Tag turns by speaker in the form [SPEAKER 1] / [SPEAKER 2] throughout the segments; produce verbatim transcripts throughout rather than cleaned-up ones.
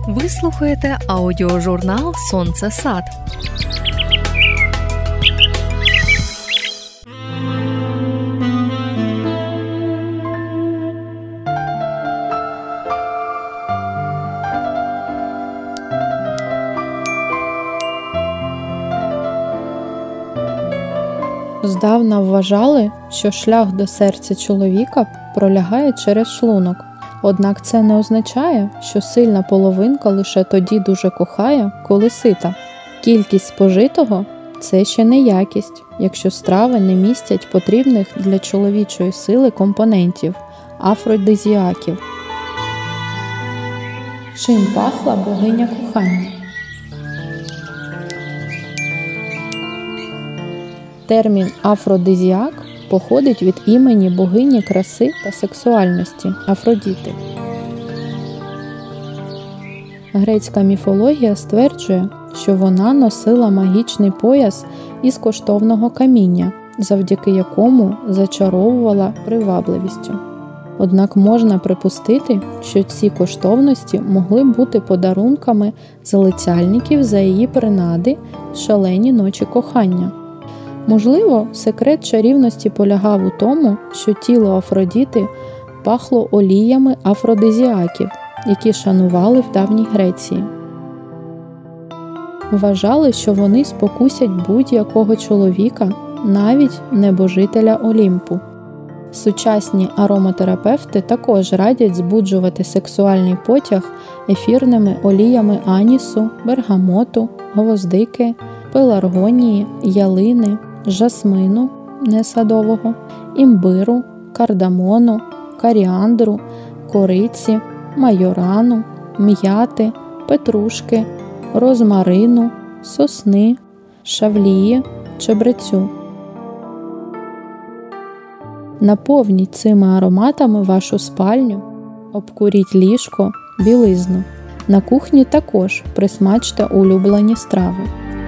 [SPEAKER 1] Ви слухаєте аудіожурнал «Сонце Сад».
[SPEAKER 2] Здавна вважали, що шлях до серця чоловіка пролягає через шлунок. Однак це не означає, що сильна половинка лише тоді дуже кохає, коли сита. Кількість спожитого – це ще не якість, якщо страви не містять потрібних для чоловічої сили компонентів – афродизіаків. Чим пахла богиня кохання? Термін «афродизіак» походить від імені богині краси та сексуальності – Афродіти. Грецька міфологія стверджує, що вона носила магічний пояс із коштовного каміння, завдяки якому зачаровувала привабливістю. Однак можна припустити, що ці коштовності могли бути подарунками залицяльників за її принади в шалені ночі кохання. Можливо, секрет чарівності полягав у тому, що тіло Афродіти пахло оліями афродизіаків, які шанували в давній Греції. Вважали, що вони спокусять будь-якого чоловіка, навіть небожителя Олімпу. Сучасні ароматерапевти також радять збуджувати сексуальний потяг ефірними оліями анісу, бергамоту, гвоздики, пеларгонії, ялини, жасмину несадового, імбиру, кардамону, коріандру, кориці, майорану, м'яти, петрушки, розмарину, сосни, шавлії, чебрецю. Наповніть цими ароматами вашу спальню, обкуріть ліжко, білизну. На кухні також присмачте улюблені страви.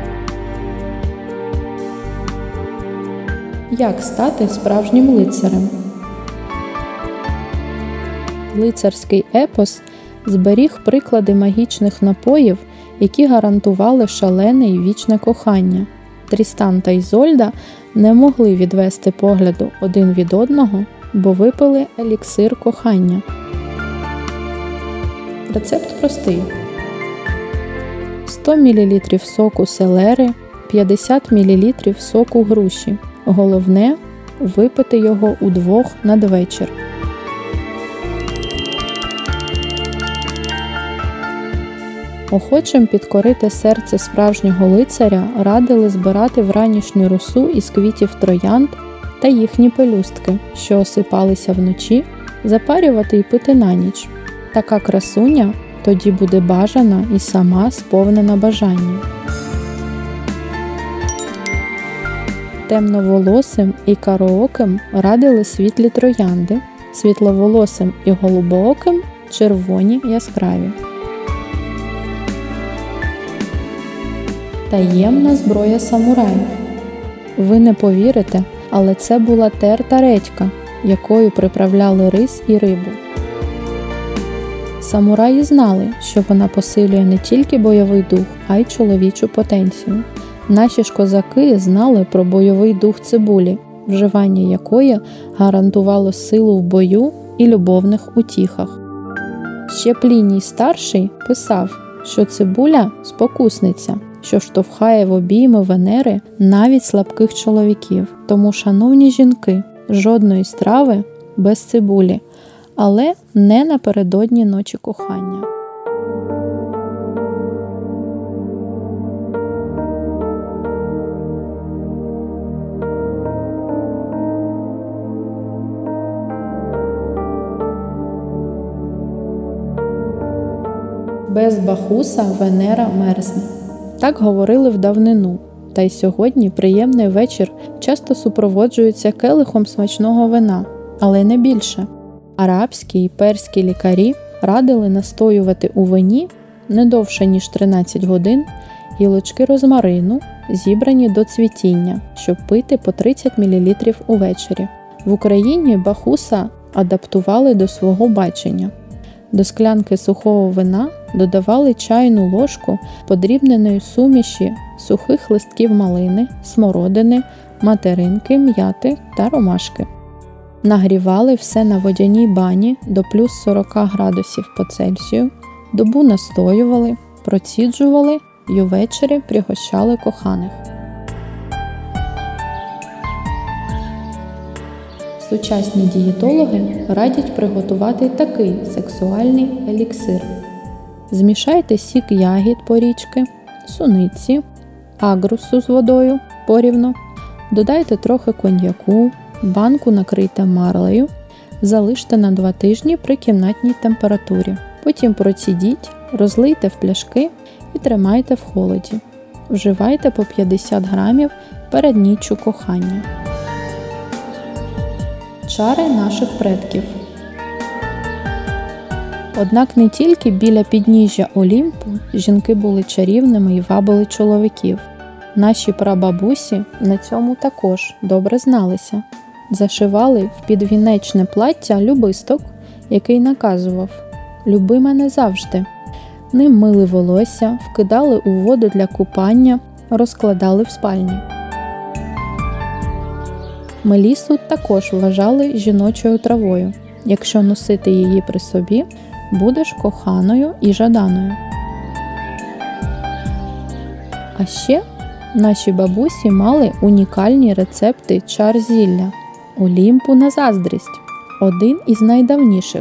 [SPEAKER 2] Як стати справжнім лицарем? Лицарський епос зберіг приклади магічних напоїв, які гарантували шалене й вічне кохання. Трістан та Ізольда не могли відвести погляду один від одного, бо випили еліксир кохання. Рецепт простий. сто мілілітрів соку селери, п'ятдесят мілілітрів соку груші. Головне – випити його удвох надвечір. Охочим підкорити серце справжнього лицаря радили збирати вранішню росу із квітів троянд та їхні пелюстки, що осипалися вночі, запарювати і пити на ніч. Така красуня тоді буде бажана і сама сповнена бажання. Темноволосим і карооким радили світлі троянди, світловолосим і голубооким – червоні яскраві. Таємна зброя самураїв. Ви не повірите, але це була терта редька, якою приправляли рис і рибу. Самураї знали, що вона посилює не тільки бойовий дух, а й чоловічу потенцію. Наші ж козаки знали про бойовий дух цибулі, вживання якої гарантувало силу в бою і любовних утіхах. Ще Пліній Старший писав, що цибуля – спокусниця, що штовхає в обійми Венери навіть слабких чоловіків. Тому, шановні жінки, жодної страви без цибулі, але не напередодні ночі кохання. Без Бахуса Венера мерзне. Так говорили в давнину, та й сьогодні приємний вечір часто супроводжується келихом смачного вина, але не більше. Арабські і перські лікарі радили настоювати у вині не довше ніж тринадцять годин гілочки розмарину, зібрані до цвітіння, щоб пити по тридцять мілілітрів увечері. В Україні Бахуса адаптували до свого бачення. До склянки сухого вина додавали чайну ложку подрібненої суміші сухих листків малини, смородини, материнки, м'яти та ромашки. Нагрівали все на водяній бані до плюс сорок градусів по Цельсію, добу настоювали, проціджували і увечері пригощали коханих. Сучасні дієтологи радять приготувати такий сексуальний еліксир. Змішайте сік ягід порічки, суниці, агрусу з водою порівну, додайте трохи коньяку, банку накрийте марлею, залиште на два тижні при кімнатній температурі. Потім процідіть, розлийте в пляшки і тримайте в холоді. Вживайте по п'ятдесят грамів перед ніччю кохання. Чари наших предків. Однак не тільки біля підніжжя Олімпу жінки були чарівними і вабили чоловіків. Наші прабабусі на цьому також добре зналися. Зашивали в підвінечне плаття любисток, який наказував: «Люби мене завжди». Ним мили волосся, вкидали у воду для купання, розкладали в спальні. Мелісу також вважали жіночою травою. Якщо носити її при собі, будеш коханою і жаданою. А ще наші бабусі мали унікальні рецепти чар зілля. Олімпу на заздрість – один із найдавніших.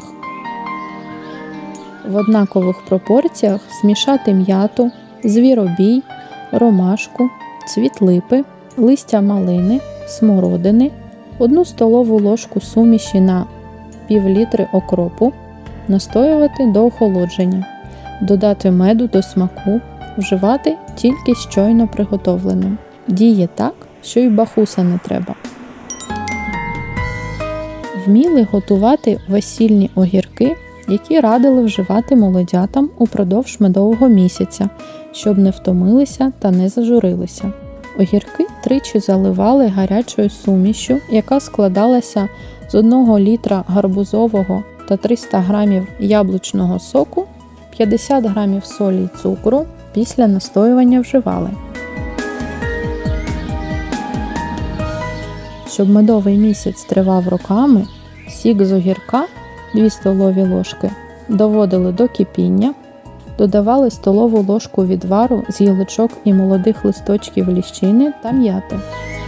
[SPEAKER 2] В однакових пропорціях змішати м'яту, звіробій, ромашку, цвіт липи, листя малини, смородини, одну столову ложку суміші на пів літри окропу, настоювати до охолодження, додати меду до смаку, вживати тільки щойно приготовленим. Діє так, що й бахуса не треба. Вміли готувати весільні огірки, які радили вживати молодятам упродовж медового місяця, щоб не втомилися та не зажурилися. Огірки тричі заливали гарячою сумішю, яка складалася з одного літра гарбузового та триста грамів яблучного соку, п'ятдесят грамів солі й цукру, після настоювання вживали. Щоб медовий місяць тривав роками, сік з огірка, дві столові ложки, доводили до кипіння, додавали столову ложку відвару з гілочок і молодих листочків ліщини та м'яти.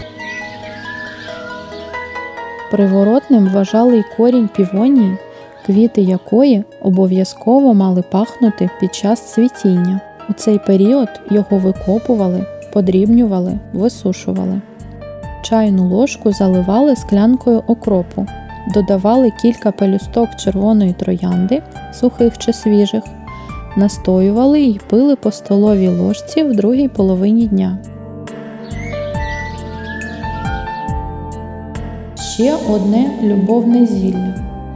[SPEAKER 2] Приворотним вважали й корінь півонії, квіти якої обов'язково мали пахнути під час цвітіння. У цей період його викопували, подрібнювали, висушували. Чайну ложку заливали склянкою окропу, додавали кілька пелюсток червоної троянди, сухих чи свіжих, настоювали і пили по столовій ложці в другій половині дня. Ще одне любовне зілля.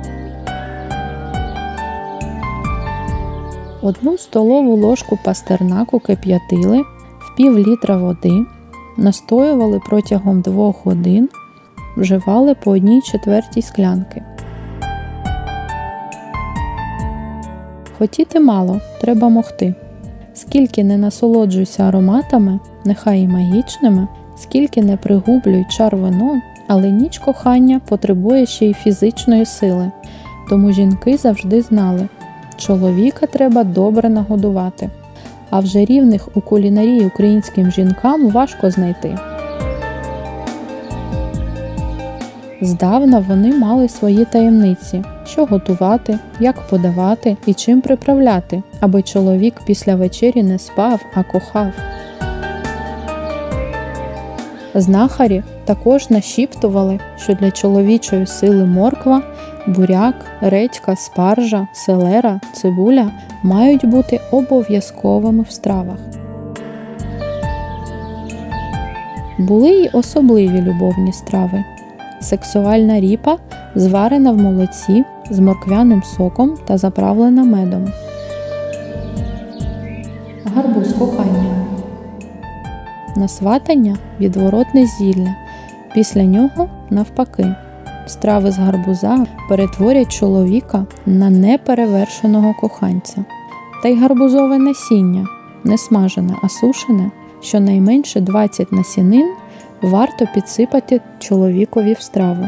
[SPEAKER 2] Одну столову ложку пастернаку кип'ятили в пів літра води, настоювали протягом двох годин, вживали по одній четвертій склянки. Хотіти мало, треба могти. Скільки не насолоджуйся ароматами, нехай і магічними, скільки не пригублюй чар вином, але ніч кохання потребує ще й фізичної сили. Тому жінки завжди знали, чоловіка треба добре нагодувати. А вже рівних у кулінарії українським жінкам важко знайти. Здавна вони мали свої таємниці, що готувати, як подавати і чим приправляти, аби чоловік після вечері не спав, а кохав. Знахарі також нашіптували, що для чоловічої сили морква, буряк, редька, спаржа, селера, цибуля мають бути обов'язковими в стравах. Були й особливі любовні страви. Сексуальна ріпа, зварена в молоці з морквяним соком та заправлена медом. Гарбуз кохання. На сватання – відворотне зілля, після нього – навпаки. страви з гарбуза перетворять чоловіка на неперевершеного коханця. Та й гарбузове насіння, не смажене, а сушене, щонайменше двадцять насінин варто підсипати чоловікові в страву.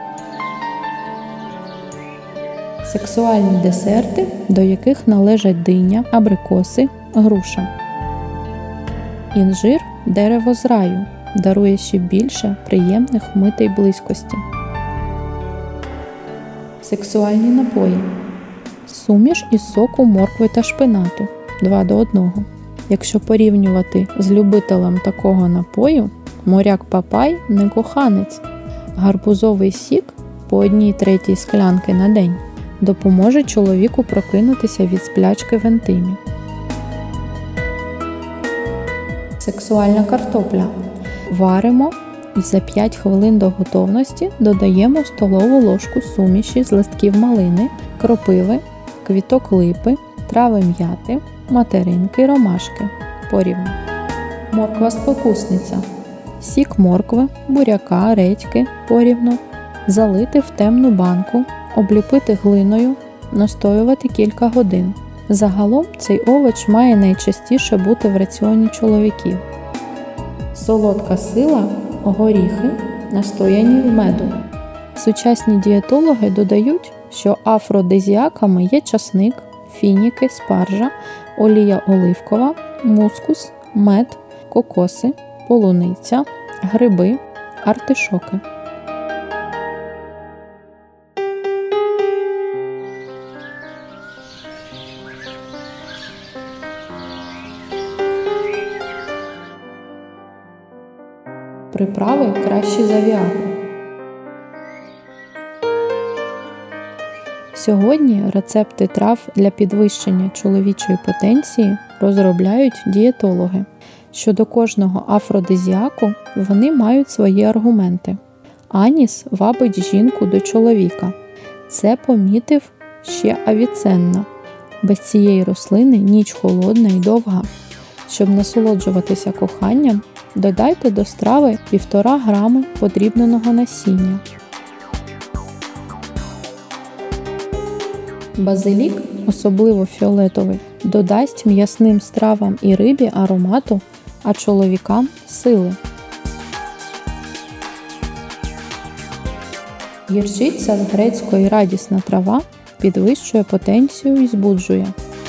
[SPEAKER 2] Сексуальні десерти, до яких належать диня, абрикоси, груша. Інжир – дерево з раю, дарує ще більше приємних митей близькості. Сексуальні напої. Суміш із соку моркви та шпинату два до одного. Якщо порівнювати з любителем такого напою, моряк Папай не коханець. Гарбузовий сік по одній третій склянки на день допоможе чоловіку прокинутися від сплячки в інтимі. Сексуальна картопля. Варимо і за п'ять хвилин до готовності додаємо столову ложку суміші з листків малини, кропиви, квіток липи, трави м'яти, материнки, ромашки порівну. Морква-спокусниця. Сік моркви, буряка, редьки порівну, залити в темну банку, обліпити глиною, настоювати кілька годин. Загалом цей овоч має найчастіше бути в раціоні чоловіків. Солодка сила – горіхи, настояні в меду. Сучасні дієтологи додають, що афродизіаками є часник, фініки, спаржа, олія оливкова, мускус, мед, кокоси, полуниця, гриби, артишоки. Приправи кращі за віагру. Сьогодні рецепти трав для підвищення чоловічої потенції розробляють дієтологи. Щодо кожного афродизіаку вони мають свої аргументи. Аніс вабить жінку до чоловіка. Це помітив ще Авіценна. Без цієї рослини ніч холодна і довга. Щоб насолоджуватися коханням, додайте до страви півтора грами подрібненого насіння. Базилік, особливо фіолетовий, додасть м'ясним стравам і рибі аромату, а чоловікам – сили. Гірчиця з грецької радісна трава підвищує потенцію і збуджує.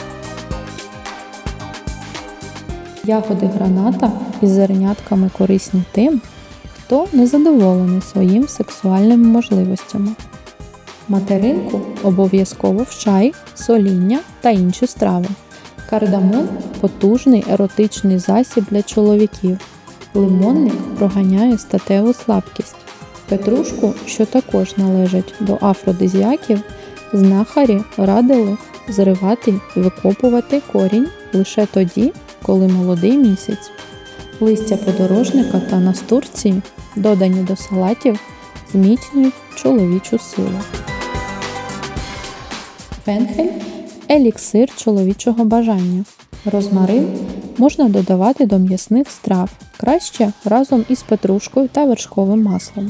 [SPEAKER 2] Ягоди граната із зернятками корисні тим, хто незадоволений своїм сексуальними можливостями. Материнку обов'язково в чай, соління та інші страви. Кардамон – потужний еротичний засіб для чоловіків. Лимонник проганяє статеву слабкість. Петрушку, що також належать до афродизіаків, знахарі радили зривати і викопувати корінь лише тоді, коли молодий місяць. Листя подорожника та настурції, додані до салатів, зміцнюють чоловічу силу. Фенхель – еліксир чоловічого бажання. Розмарин можна додавати до м'ясних страв, краще разом із петрушкою та вершковим маслом.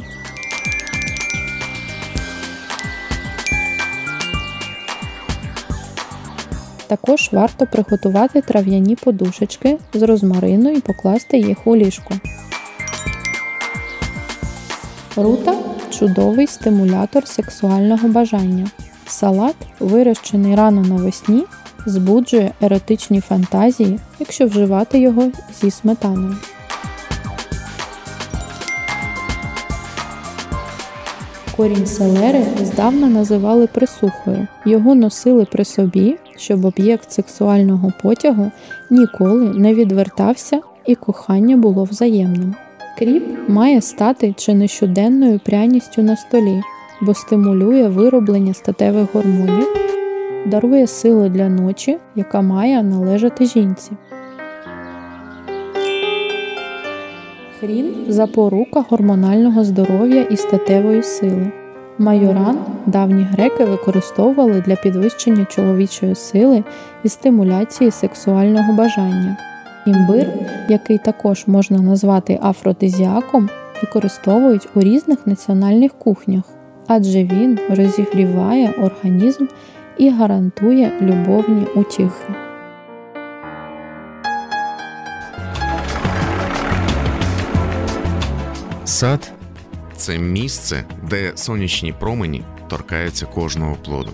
[SPEAKER 2] Також варто приготувати трав'яні подушечки з розмарину і покласти їх у ліжко. Рута – чудовий стимулятор сексуального бажання. Салат, вирощений рано навесні, збуджує еротичні фантазії, якщо вживати його зі сметаною. Корінь селери здавна називали присухою. Його носили при собі, щоб об'єкт сексуального потягу ніколи не відвертався і кохання було взаємним. Кріп має стати чи не щоденною пряністю на столі, бо стимулює вироблення статевих гормонів, дарує силу для ночі, яка має належати жінці. Хрін – запорука гормонального здоров'я і статевої сили. Майоран давні греки використовували для підвищення чоловічої сили і стимуляції сексуального бажання. Імбир, який також можна назвати афродизіаком, використовують у різних національних кухнях. адже він розігріває організм і гарантує любовні утіхи.
[SPEAKER 3] Сад – це місце, де сонячні промені торкаються кожного плоду.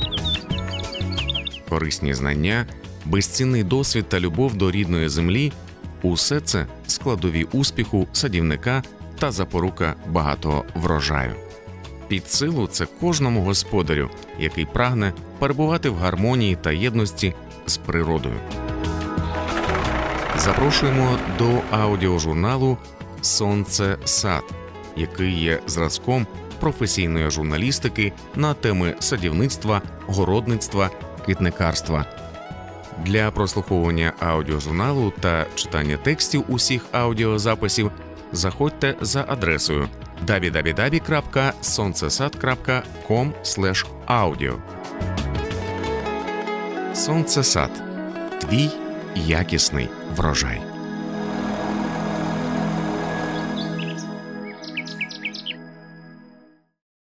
[SPEAKER 3] Корисні знання, безцінний досвід та любов до рідної землі – усе це складові успіху садівника та запорука багатого врожаю. Під силу це кожному господарю, який прагне перебувати в гармонії та єдності з природою. Запрошуємо до аудіожурналу «Сонце сад», який є зразком професійної журналістики на теми садівництва, городництва, квітникарства. Для прослуховування аудіожурналу та читання текстів усіх аудіозаписів заходьте за адресою дабл ю дабл ю дабл ю крапка сонцесад крапка ком слеш аудіо. Сонцесад. Твій якісний врожай.